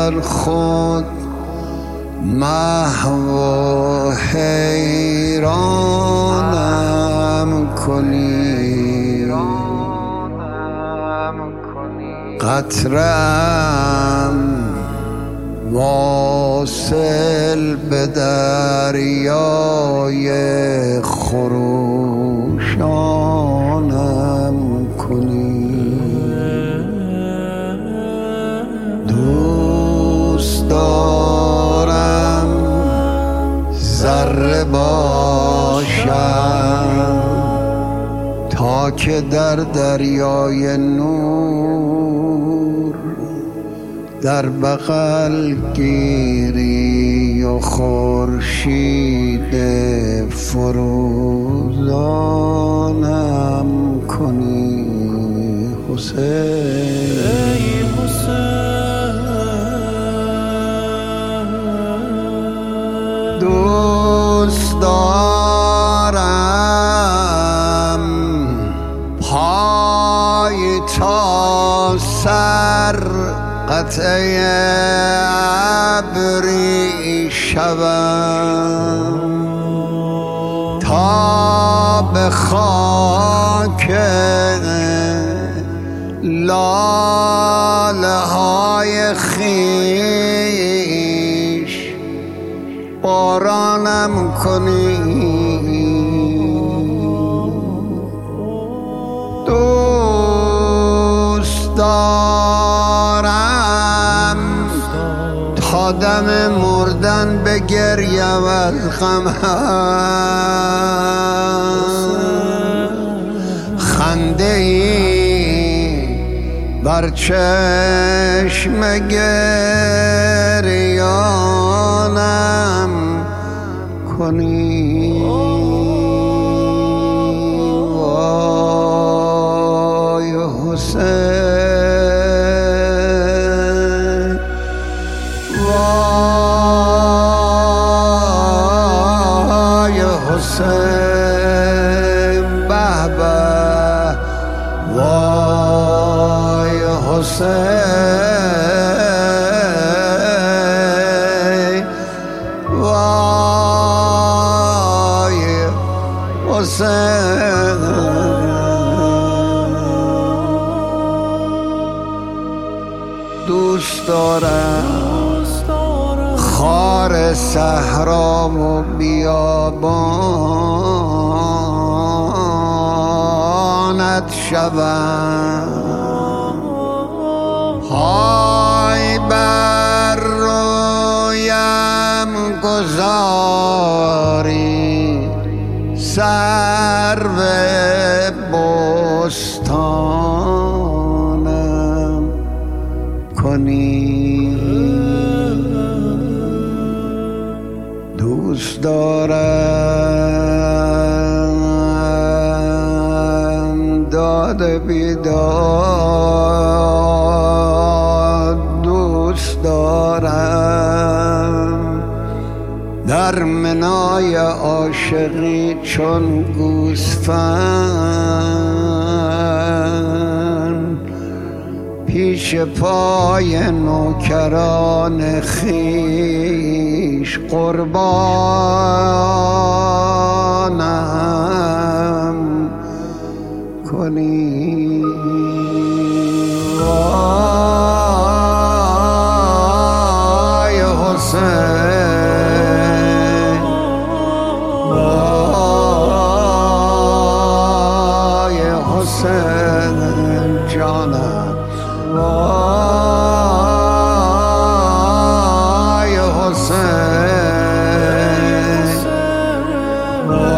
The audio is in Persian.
در خود محو و حیرانم کنی، قطره‌ام واصل به دریای خروشانم کنی. دوست دارم ذره باشم تا که در دریای نور در بغل گیری و خورشید فروزانم کنی. حسین ای حسین، دوست دارم پای تا سر قطعه ابری شوم تا به خاک لاله های خویش بارانم کنی. دوست دارم تا دم مردن بگریم از غم، خنده ای بر چشم گریانم کنی. وای حسین، وای حسین، به به وای حسین، وای حسین. دوست دارم خار صحرا و بیابانت شوم، پای بر رویم گذاری سرو بستانم کنی. دوست دارم داد بیداد، دوست دارم در منای عاشقی چون گوسفند پیش پای نوکران خویش قربانم کنی. وای حسین، وای حسین جانم، وای حسین،